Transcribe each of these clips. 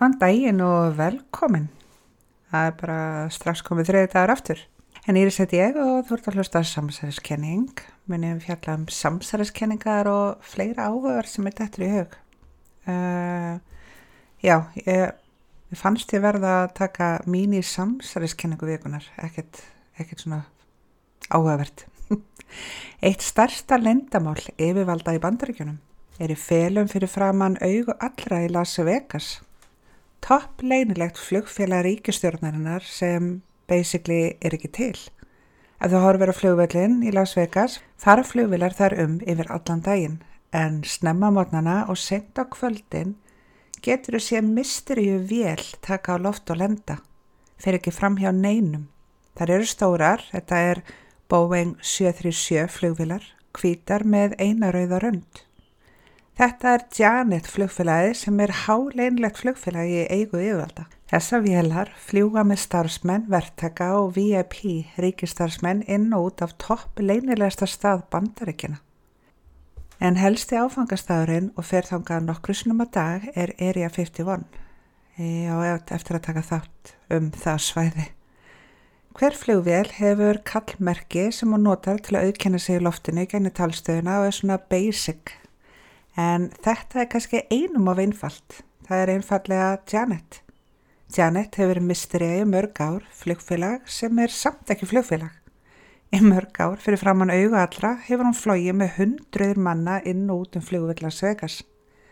Góðan daginn og velkomin. Það er bara strax komið 3 dagar aftur. En Íris heiti ég og þú ert að hlusta samsæriskenning. Munum fjalla samsæriskenningar og fleira áhugaverð sem dettur í hug. Ég fannst ég verða að taka mín í samsæriskenningu vikunar. Ekkert svona áhugavert. Eitt stærsta leyndarmál yfirvalda í Bandaríkjunum er í felum fyrir framan augu allra í Las Vegas. Topp leynilegt flugfélag ríkisstjórnarinnar sem basically er ekki til. Ef þú horfir á flugvöllin í Las Vegas, fara flugvélar þar yfir allan daginn, en snemma morgnana og seint á kvöldin getur þú séð mysteríu vél taka á loft og lenda. Fer ekki fram hjá neinum. Þær eru stórar, þetta er Boeing 737 flugvélar, hvítar með eina rauða rönd. Þetta er Janet flugfélagið sem er háleinlegt flugfélagi í eigu yfirvalda. Þessar vélar fljúga með starfsmenn, verktaka og VIP ríkisstarfsmenn inn og út af topp leynilegasta stað Bandaríkjanna. En helsti áfangastafurinn og fer þangað nokkru sinnum á dag er Area 51. Eftir að taka þátt það svæði. Hver flugvél hefur kallmerki sem hún notar til að auðkenna sig í loftinu í gegnum talstöðuna og er svona basic. En þetta er kannski einum of einfalt. Það er einfallega Janet. Janet hefur verið mysteríu í mörg ár, flugfélag sem er samt ekki flugfélag. Í mörg ár fyrir framan augu allra hefur hún flogið með 100 manna inn og út flugvöll Las Vegas.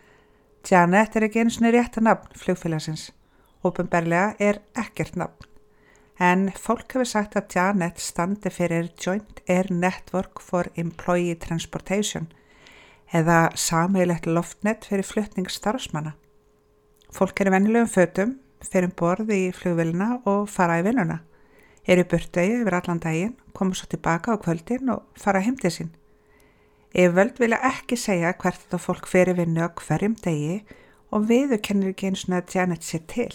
Janet er ekki einu sinni rétta nafn flugfélagsins. Opinberlega er ekkert nafn. En fólk hefur sagt að Janet standi fyrir Joint Air Network for Employee Transportation eða sameiginlegt loftnet fyrir flutning starfsmanna. Fólk er í venjulegum fötum, fer borð í flugvélina og fara í vinnuna. Eru í burtdegi yfir allan daginn, koma svo tilbaka á kvöldin og fara heim til sín. Yfirvöld vilja ekki segja hvert þetta fólk fer í vinnu á hverjum degi og viðurkennir ekki eins og að Janet sé til.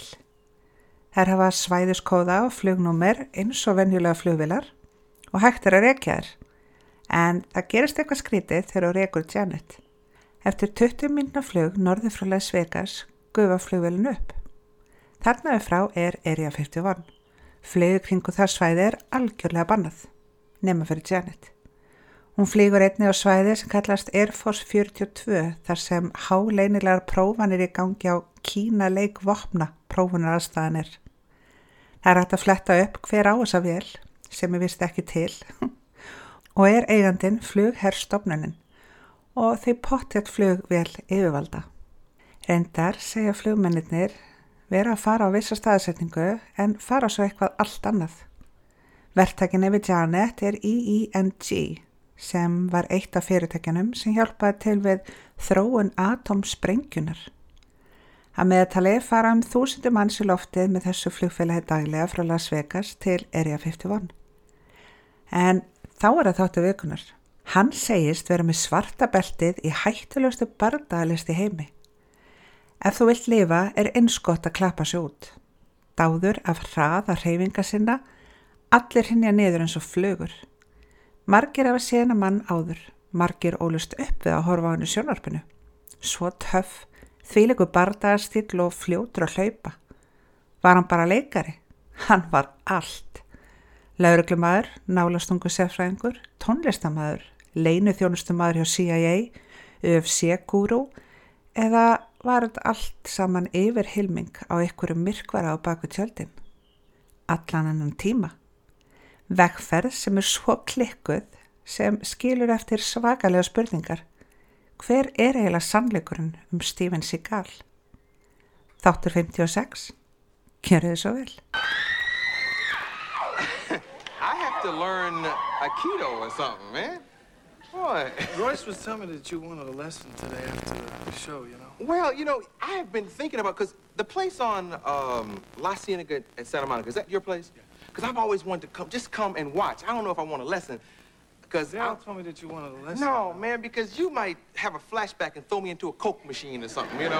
Þær hafa svæðiskóða og flugnúmer eins og venjulega flugvélar og hægt er að rekja þær. En það gerist eitthvað skrítið þegar þú rekur Janet. Eftir 20 mínútna flug norður frá Las Vegas gufa flugvélin upp. Þarna frá er Area 51. Flug kringu það svæði er algjörlega bannað, nema fyrir Janet. Hún flýgur einnig á svæði sem kallast Air Force 42 þar sem háleynilegar prófanir í gangi á Kína leik vopna prófunaraðstæðanir. Það er hægt að fletta upp hver á þessa vél sem ég vissi ekki til og er eigandinn flugherstofnunin og því pottþétt flugvél yfirvalda. Reyndar segja flugmennirnir vera að fara á vissa staðsetningu en fara svo eitthvað allt annað. Verktakinn yfir Janet er EENG sem var eitt af fyrirtækjunum sem hjálpaði til við þróun atómsprengjunnar. Að meðaltali fara 1000 manns í loftið með þessu flugfélagi daglega frá Las Vegas til Area 51. En þá er það þáttu vikunar. Hann segist vera með svarta beltið í hættulegustu bardagalisti í heimi. Ef þú vilt lifa er eins gott að klappa sig út. Dáður af hraða hreyfinga sinna, allir hrynja niður eins og flugur. Margir hafa séð þennan mann áður, margir ólust upp við að horfa á hann í sjónvarpinu. Svo töff, þvílíkur bardagastill og fljótur að hlaupa. Var hann bara leikari? Hann var allt. Lögreglumaður, nálastungu sérfræðingur, tónlistarmaður, leyniþjónustummaður hjá CIA, UFC-gúrú eða var þetta allt saman yfir hilming á einhverju myrkvara á baku tjöldin. Allan annan tíma. Vegferð sem er svo klikkuð sem skilur eftir svakalega spurningar. Hver er eiginlega sannleikurinn Steven Seagal? Þáttur 56. Gjörið þið svo vel. I have to learn Aikido or something, man. Boy. Royce was telling me that you wanted a lesson today after the show, you know. Well, I have been thinking about, because the place on La Cienega at Santa Monica, is that your place? Because I've always wanted to come and watch. I don't know if I want a lesson. Daryl told me that you wanted a lesson. No, man, because you might have a flashback and throw me into a Coke machine or something, and,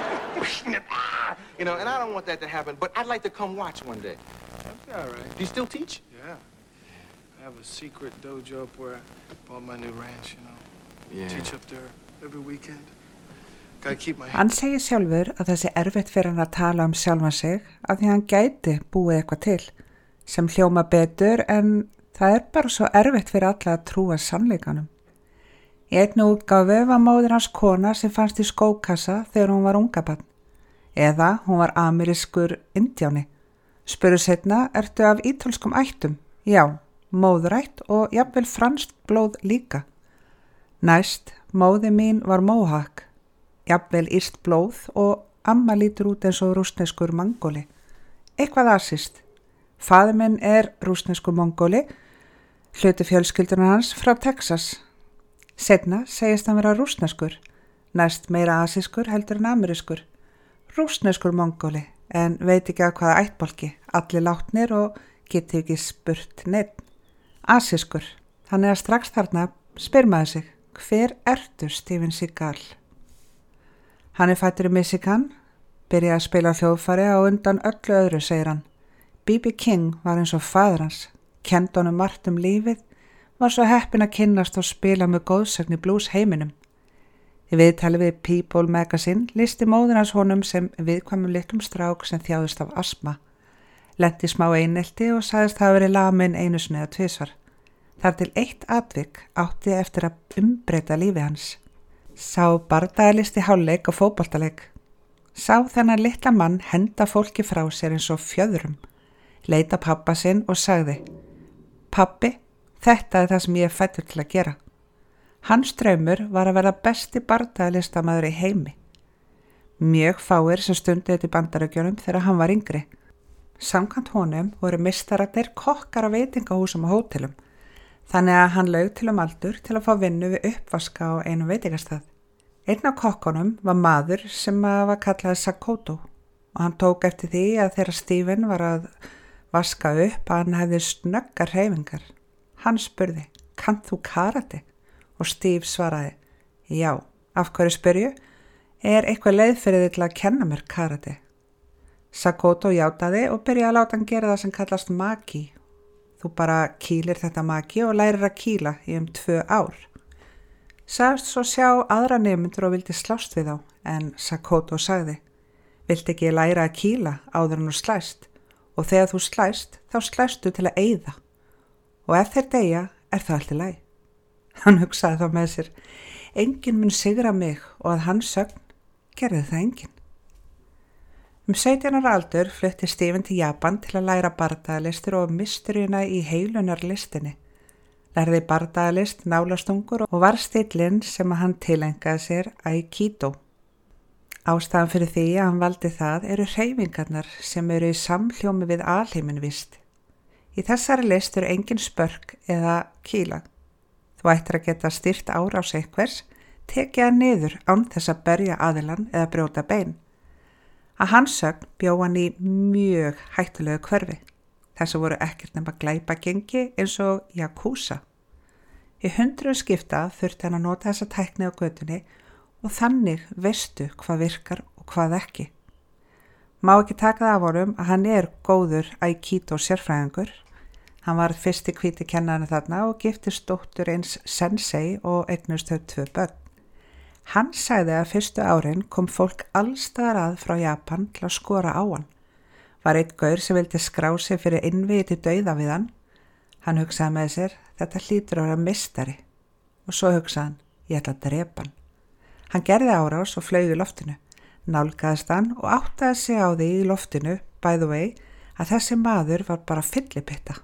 and I don't want that to happen, but I'd like to come watch one day. That'd be all right. Do you still teach? Yeah. I have a secret dojo up where I bought my new ranch, Yeah. Teach up there every weekend. Gotta keep my Hann segir sjálfur að það sé erfitt fyrir hann að tala sjálfan sig af því hann gæti búið eitthvað til sem hljóma betur en það bara svo erfitt fyrir alla að trúa sannleikanum. Í einni útgáfu var móðir hans kona sem fannst í skókassa þegar hún var ungabarn eða hún var amerískur indjáni. Spurðu seinna, ertu af ítölskum ættum? Já, móðurætt og jafnvel franskt blóð líka. Næst, móði mín var Mohawk, jafnvel írskt blóð og amma lítur út eins og rússneskur mongóli. Eitthvað asískt. Faðir minn rússneskur mongóli, hluti fjölskyldunar hans frá Texas. Seinna segist hann vera rússneskur, næst meira asískur heldur en amerískur. Rússneskur mongóli, en veit ekki að hvaða ættbálki, allir látnir og geti ekki spurt neitt. Asískur, þannig að strax þarna spyr maður sig, hver ertu Steven Seagal? Hann fæddur í Michigan, byrjaði að spila hljóðfæri á undan öllu öðru, segir hann. B.B. King var eins og faðir hans, kenndi honum margt lífið, var svo heppin að kynnast og spila með góðsögn í blues heiminum. Í viðtali við People Magazine listi móðir hans honum sem viðkvæmum litlum strák sem þjáðist af astma. Lenti smá einelti og sagðist hafa verið lamin einu sinni eða tvisvar. Þar til eitt atvik átti eftir að umbreyta lífi hans. Sá bardagalisti hálfleik og fótboltaleik. Sá þennan litla mann henda fólki frá sér eins og fjöðrum. Leita pappa sinn og sagði, pappi, þetta það sem ég fæddur til að gera. Hans draumur var að verða besti bardagalistamæður í heimi. Mjög fáir sem stundu þetta í Bandaríkjunum þegar hann var yngri. Samkvæmt honum voru meistararnir kokkar á veitingahúsum og hótelum, þannig að hann laug til aldur til að fá vinnu við uppvaska á einum veitingastað. Einn af kokkunum var maður sem var kallað Sakamoto og hann tók eftir því að þegar Steven var að vaska upp að hann hefði snöggar hreyfingar. Hann spurði, kannt þú karate? Og Steve svaraði, já, af hverju spyrju? Eitthvað leið fyrir þig til að kenna mér karate? Sakamoto játaði og byrjaði að láta hann gera það sem kallast maki. Þú bara kýlir þetta maki og lærir að kýla í 2 ár. Sagðist svo sjá aðra nemendur og vildi slást við þá, en Sakamoto sagði, viltu ekki læra að kýla áður en þú slæst? Og þegar þú slæst, þá slæstu til að eyða. Og ef þeir deyja, það allt í lagi. Hann hugsaði þá með sér, enginn mun sigra mig og að hans sögn gerði það enginn. 17 ára aldur flutti Steven til Japan til að læra bardagalistir og mysteríuna í heilunarlistinni. Lærði bardagalist, nálastungur og var stillinn sem hann tilengaði sér Aikido. Ástæðan fyrir því að hann valdi það hreyfingarnar sem í samhljómi við alheiminvist. Í þessari list engin spörk eða kýla. Þú ættir að geta stýrt árás einhvers, tekið hann niður án þess að berja aðilann eða brjóta bein. Að hans sögn bjó hann í mjög hættulegu hverfi. Þessu voru ekkert nema glæpagengi eins og Yakuza. Í 100 skipta þurfti hann að nota þessa tækni á götunni og þannig veistu hvað virkar og hvað ekki. Má ekki taka það af honum að hann góður Aikido sérfræðingur. Hann var fyrsti hvíti kennarinn þarna og giftist dóttur eins sensei og eignust þau 2 börn. Hann sagði að fyrstu árin kom fólk allstaðar að frá Japan til að skora á hann. Var einn gaur sem vildi skrá sig fyrir innviði til dauða við hann. Hann hugsaði með sér, þetta hlýtur að vera meistari. Og svo hugsaði hann, ég ætla að drepa hann. Hann gerði árás og flaug í loftinu. Nálgaðist hann og áttaði sig á því í loftinu, by the way, að þessi maður var bara fyllipitta.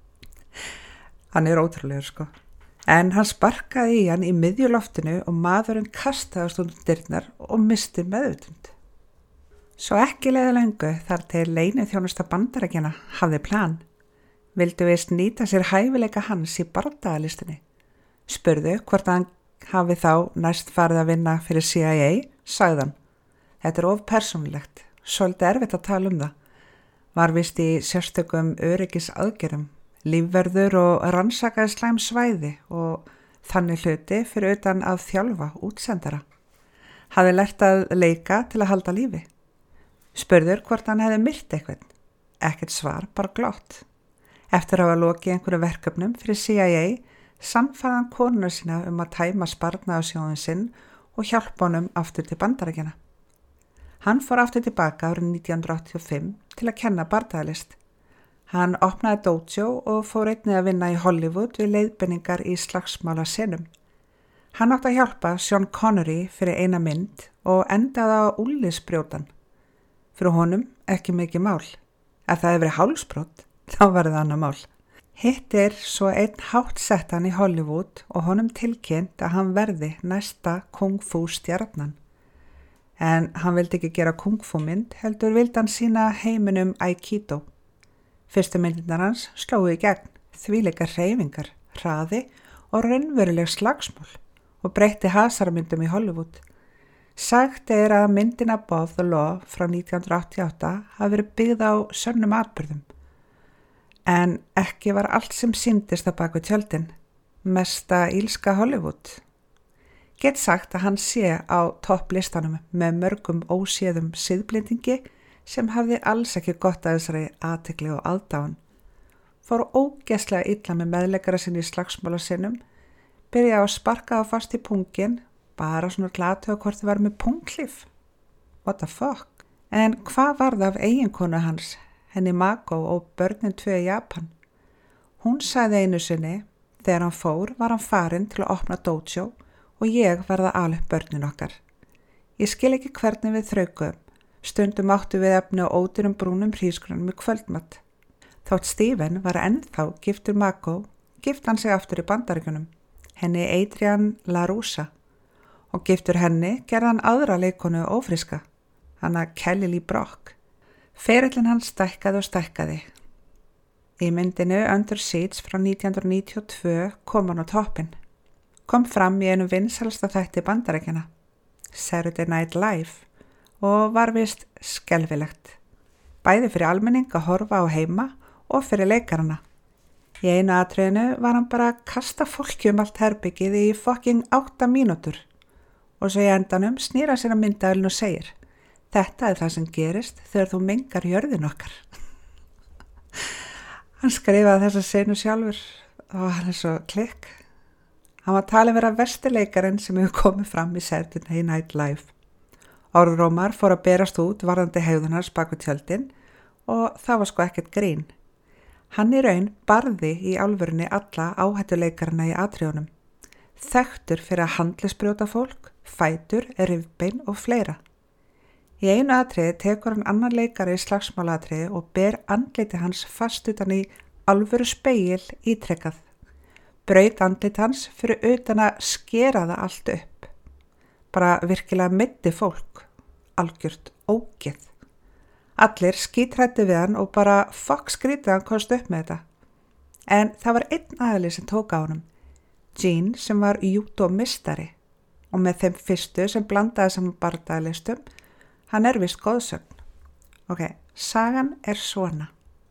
Hann ótrúlegur sko. En hann sparkaði í hann í miðjuloftinu og maðurinn kastaðist út dyrnar og misti meðvitund. Svo ekki leiði löngu þar til leyniþjónusta Bandaríkjanna hafði plan. Vildu vist nýta sér hæfileika hans í bardagalistinni. Spurðu hvort hann hafi þá næst farið að vinna fyrir CIA, sagði hann. Þetta of persónulegt, svolítið erfitt að tala það. Var vist í sérstökum öryggis aðgerðum. Lífverður og rannsakaði slæm svæði og þannig hluti fyrir utan að þjálfa útsendara. Hafði lært að leika til að halda lífi. Spurður hvort hann hefði myrt eitthvað. Ekkert svar, bara glott. Eftir að hafa lokið einhverju verkefnum fyrir CIA, sannfærði hann konuna sína að tæma sparnaðarsjóðin sinn og hjálpa honum aftur til Bandaríkjanna. Hann fór aftur tilbaka árið 1985 til að kenna bardagaalist. Hann opnaði dojo og fór einnig að vinna í Hollywood við leiðbeiningar í slagsmálasenum. Hann átti að hjálpa Sean Connery fyrir eina mynd og endaði á úllisbrjótan. Fyrir honum ekki mikið mál. Ef það hefði verið hálsbrot, þá var það annað mál. Hitt svo einn háttsettan í Hollywood og honum tilkynnt að hann verði næsta kung-fu stjarnan. En hann vildi ekki gera kung-fu mynd, heldur vildi hann sína heiminum Aikido. Fyrstu myndirnar hans slógu í gegn, þvíleikar hreyfingar, hraði og raunveruleg slagsmál og breytti hasarmyndum í Hollywood. Sagt að myndin Above the Law frá 1988 hafi verið byggð á sönnum atburðum. En ekki var allt sem sýndist að baka tjöldin, mesta ílska Hollywood. Get sagt að hann sé á topplistanum með mörgum óséðum siðblendingi sem hafði alls ekki gott að þessari athygli og aðdáun. Fór ógeðslega illa með meðleikara sinni í slagsmálasenum, byrjaði að sparka á fast í pungin, bara svona glatu á hvort þið var með punglif. What the fuck? En hvað var það af eiginkonu hans, henni Mako og börnin 2 í Japan? Hún sagði einu sinni, þegar hann fór var hann farinn til að opna dojo og ég verða alveg börnin okkar. Ég skil ekki hvernig við þraukum. Stundum áttu við efni á ódýrum brúnum hrísgrjónum í kvöldmatt. Þótt Stephen var ennþá giftur Mako, gifti hann sig aftur í Bandaríkjunum, henni Adrienne LaRussa, og giftur henni gerði hann aðra leikonu ófríska, hana Kelly Lee Brock. Ferillinn hans stækkaði og stækkaði. Í myndinu Under Siege frá 1992 kom hann á toppinn. Kom fram í einu vinsælasta þætti Bandaríkjanna, Saturday Night Live, og var vist skelfilegt. Bæði fyrir almenning að horfa á heima og fyrir leikarana. Í einu atriðinu var hann bara að kasta fólki allt herbyggið í fucking 8 mínútur og svo í endanum snýra sér að myndavelin og segir: Þetta það sem gerist þegar þú mengar jörðin okkar. Hann skrifaði þessa senu sjálfur og hann svo klikk. Hann var talið vera versti leikarinn sem hefur komið fram í Saturday Night Live. Orðrómar fór að berast út varðandi hegðunars baku tjöldin og það var sko ekkert grín. Hann í raun barði í álfurinni alla áhættuleikarana í atriðunum. Þekktur fyrir að handlegsbrjóta fólk, fætur, rifbein og fleira. Í einu atriði tekur hann annan leikara í slagsmálatriði og ber andliti hans fast utan í alvöru spegil ítrekkað. Braut andlit hans fyrir utan að skera það allt upp. Bara virkilega meiddi fólk, algjört ógeð. Allir skítræddu við hann og bara fuck skrítið hann komst upp með þetta. En það var einn aðili sem tók á honum, Gene sem var júdómistari og með þeim fyrstu sem blandaði saman bardagalistum, hann vist góðsögn. Ok, sagan svona.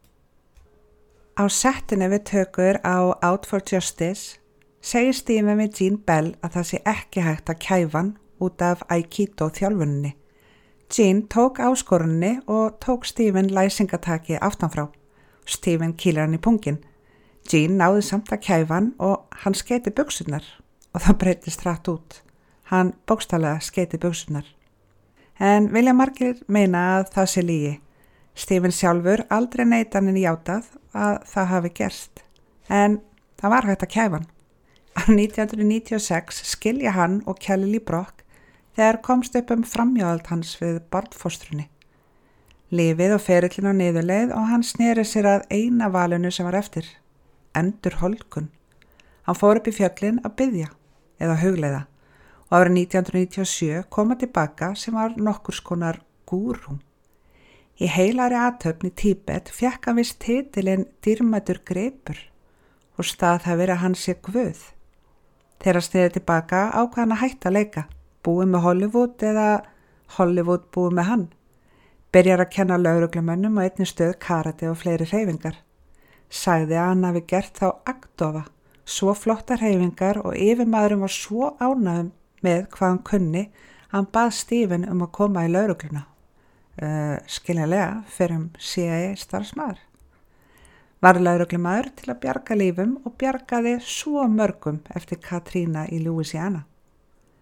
Á settinu við tökur á Out for Justice segir Stephen við Gene Bell að það sé ekki hægt að kæfa hann út af Aikido þjálfuninni. Gene tók áskorunni og tók Stephen læsingataki aftanfrá. Stephen kýlir hann í pungin. Gene náði samt að kæfa hann og hann skeiti buxurnar og það breytist hratt út. Hann bókstaflega skeiti buxurnar. En vilja margir meina að það sé lygi. Stephen sjálfur aldrei neitaninn játað að það hafi gerst. En það var hægt að kæfa hann. Á 1996 skilja hann og Kelly Lee Brock þegar komst upp framhjáhald hans við barnfóstrunni. Lífið og ferillin á niðurleið og hann sneri sér að eina valinu sem var eftir, endurholdgun. Hann fór upp í fjöllin að biðja eða hugleiða og árið 1997 kom hann tilbaka sem var nokkurs konar gúrú. Í heilari athöfn í Tíbet fékk hann vist titilinn dýrmætur gripur og staðhæfir að hann sé guð. Þegar hann sniði tilbaka ákvað hann að hætta að leika, búið með Hollywood eða Hollywood búið með hann. Byrjar að kenna lögreglumönnum á einni stöð karate og fleiri hreyfingar. Sagði að hann hafi gert þá agndofa, svo flottar hreyfingar og yfirmaðurinn var svo ánægður með hvað hann kunni að hann bað Stephen að koma í lögregluna. Skiljanlega fyrir CIA starfsmaður. Var lögreglumaður til að bjarga lífum og bjargaði svo mörgum eftir Katrina í Louisiana.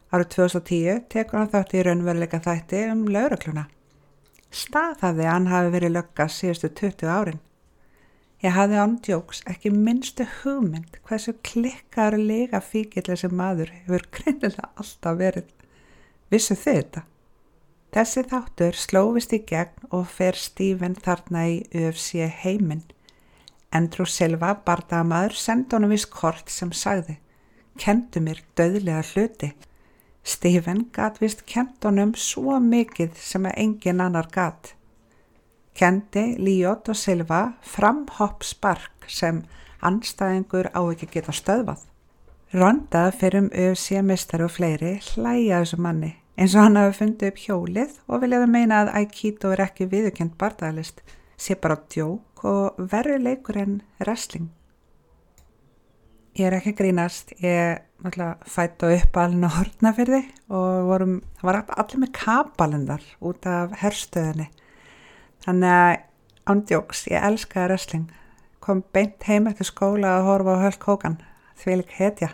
Árið 2010 tekur hann þátt í raunveruleika þætti lögregluna. Staðhæfði að hann hafi verið lögga síðustu 20 árin. Ég hafði án djóks ekki minnstu hugmynd hversu klikkaður lega fíkill þessi maður hefur greinilega alltaf verið. Vissu þið þetta? Þessi þáttur slófist í gegn og fer Stephen þarna í UFC heiminn. Andrew Silva, bardagamaður, sendi honum víst kort sem sagði: "Kendu mér dauðlega hluti." Stephen gat víst kennt honum svo mikið sem að engin annar gat. Kendi Liotta og Silva framhoppspark sem andstæðingur á ekki geta stöðvað. Ronda fyrir UFC-meistari og fleiri hlæja þessu manni eins og hann hafi fundið upp hjólið og viljaði meina að Aikido ekki viðurkennd bardagalist, sé bara djók og verri leikur en wrestling. Ég ekki að grínast, ég fædd og uppalinn á Hortnafirði og það var allir með kapalendar út af herstöðinni. Þannig að ándjóks, ég elskaði wrestling. Kom beint heim eftir skóla að horfa á Hulk Hogan, þvílík hetja.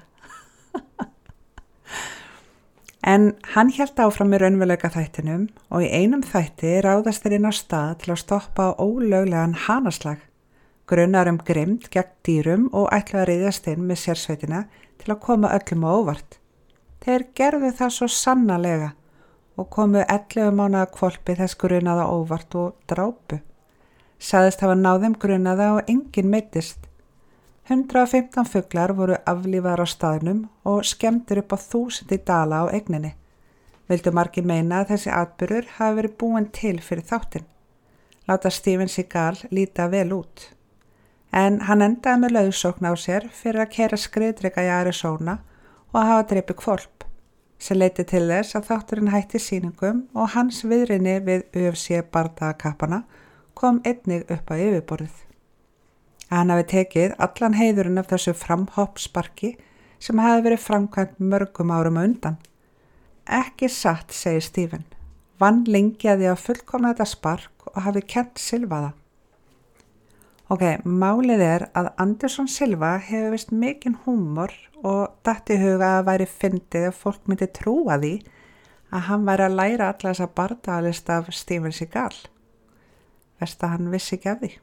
En hann hélt áfram í raunveruleika þættinum og í einum þætti ráðast þeir inn á stað til að stoppa ólöglegan hanaslag. Grunnar grimmd gegn dýrum og ætlaði að ryðjast inn með sérsveitina til að koma öllum á óvart. Þeir gerðu það svo sannarlega og komu 11 mánaða hvolpi þess grunnaða óvart og drápu. Sagðist hafa náð þeim grunnaða og enginn meiddist. 115 fuglar voru aflífaðar á staðnum og skemmtir upp á 1000 dala á eigninni. Vildu margir meina að þessi atburður hafi verið búin til fyrir þáttinn. Láta Steven Seagal líta vel út. En hann endaði með lögsókn á sér fyrir að keyra skriðdreka í Arizona og að hafa drepið hvolp, sem leiddi til þess að þátturinn hætti sýningum og hans viðrinni við UFC bardagakappana kom einnig upp á yfirborðið. Hann hafi tekið allan heiðurinn af þessu framhoppsparki sem hafi verið framkvæmt mörgum árum á undan. Ekki satt, segir Stephen. Vann lengi að því að fullkomna þetta spark og hafi kennt Silva það. Ok, málið að Anderson Silva hefur vist mikinn húmor og datt í huga að væri fyndið að fólk myndi trúa því að hann væri að læra alla þessa bardagalist af Steven Seagal. Verst að hann vissi ekki af því.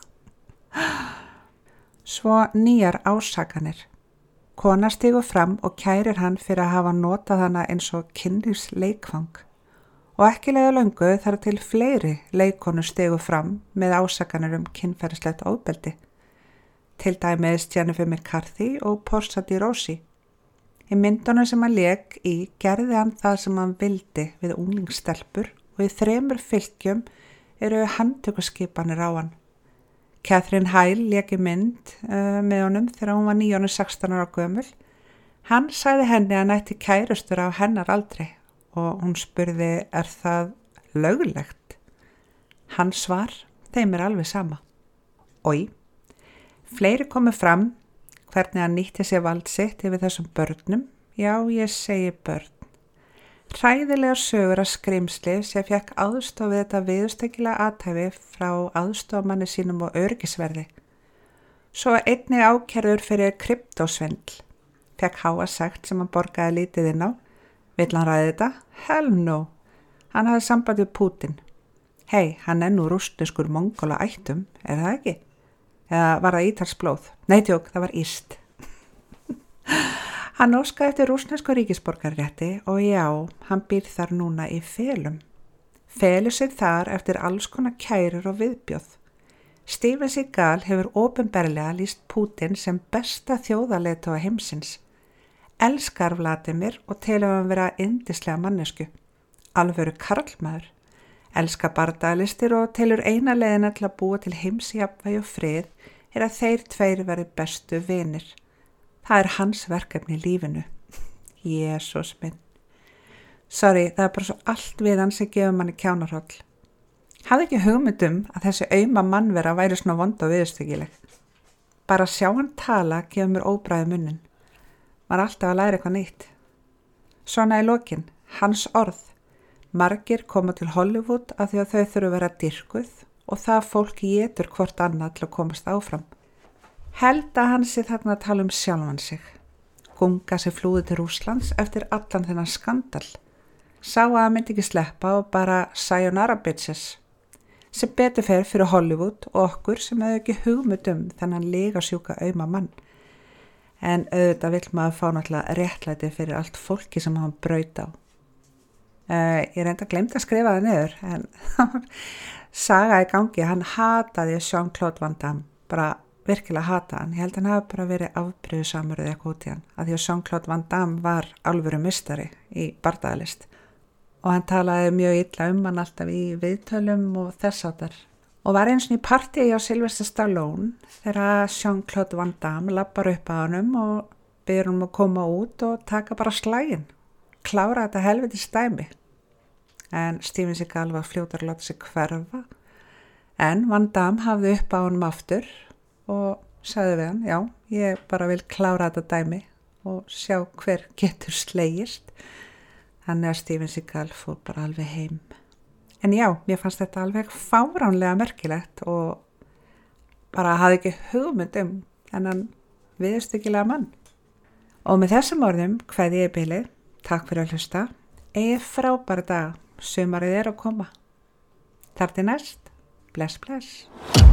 Svo nýjar ásakanir. Kona stígur fram og kærir hann fyrir að hafa notað hana eins og kynlífsleikfang. Og ekki leiða löngu þar til fleiri leikonur stigu fram með ásakanir kynferðislegt ofbeldi. Til dæmis Jennifer McCarthy og Portia de Rossi. Í myndunum sem hann lék í gerði hann það sem hann vildi við unglingsstelpur og í 3 fylgjum eru handtökuskipanir á hann. Catherine Heil lék í mynd með honum þegar hún var 9-16 ára gömul. Hann sagði henni að nætti kærustur á hennar aldri. Og hún spurði, það löglegt? Hans svar, þeim alveg sama. Oj, fleiri komu fram hvernig hann nýtti sér vald sitt yfir þessum börnum. Já, ég segi börn. Hræðilegar sögur af skrimsli sem fekk aðstoð við þetta viðurstyggilega athæfi frá aðstofmanni sínum og öryggisverði. Svo einnig ákærður fyrir kryptósvindl. Fekk háa sekt sem hann borgaði lítið inn á. Vill hann ræði þetta? Hell no. Hann hafði samband við Putin. Hei, hann nú rússneskur mongóla ættum, það ekki? Eða var það ítalskt blóð? Nei, tjók, það var íst. Hann óskaði eftir rússnesku ríkisborgarrétti og já, hann býr þar núna í felum. Felur sig þar eftir alls konar kærur og viðbjóð. Steven Seagal hefur opinberlega lýst Putin sem besta þjóðarleiðtoga heimsins. Elskar Vladimir og telur hann vera yndislega mannesku. Alvöru karlmaður. Elskar bardagalistir og telur eina leiðina til að búa til heimsjafnvægi og frið að þeir tveir verði bestu vinir. Það hans verkefni í lífinu. Jesús minn. Sorry, það bara svo allt við hann sem gefur manni kjánarhóll. Hafði ekki hugmyndum að þessi auma mannvera væri svona vond og viðurstyggileg. Bara sjá hann tala gefur mér óbræði munnin. Var alltaf að læra eitthvað nýtt. Svona í lokin, hans orð. Margir koma til Hollywood af því að þau þurfa að vera dýrkuð og það fólk étur hvort annað til að komast áfram. Held að hann sé þarna að tala sjálfan sig. gunga sem flúði til Rússlands eftir allan þennan skandal. Sá að hann myndi ekki sleppa og bara sayonara bitches. Sem betur fer fyrir Hollywood og okkur sem hefur ekki hugmynd þennan lygasjúka auma mann. En auðvitað vill maður fá náttúrulega réttlæti fyrir allt fólki sem hann braut á. Ég reynda glemt að skrifa það niður, en saga í gangi, hann hataði Jean-Claude Van Damme, bara virkilega hata hann. Ég held hann hafi bara verið afbrýðisamur eða eitthvað út í hann, af því að Jean-Claude Van Damme var alvöru mistari í bardagaalist. Og hann talaði mjög illa hann alltaf í viðtölum og þess áttar. Og var eins og í partíi á Sylvester Stallone þegar Jean-Claude Van Damme lappar upp á honum og biður að koma út og taka bara slaginn. Klára þetta helviti stæmi. En Steven Seagal var fljótur að láta sig hverfa. En Van Damme hafði upp á honum aftur og sagði við hann, já, ég bara vil klára þetta dæmi og sjá hver getur slegist. Þannig að Steven Seagal fór bara alveg heim. En já, mér fannst þetta alveg fáránlega merkilegt og bara hafði ekki hugmynd þennan viðurstyggilega mann. Og með þessum orðum kveði ég í bili. Takk fyrir að hlusta. Eigið frábæra dag. Sumarið að koma. Þar til næst. Bless, bless.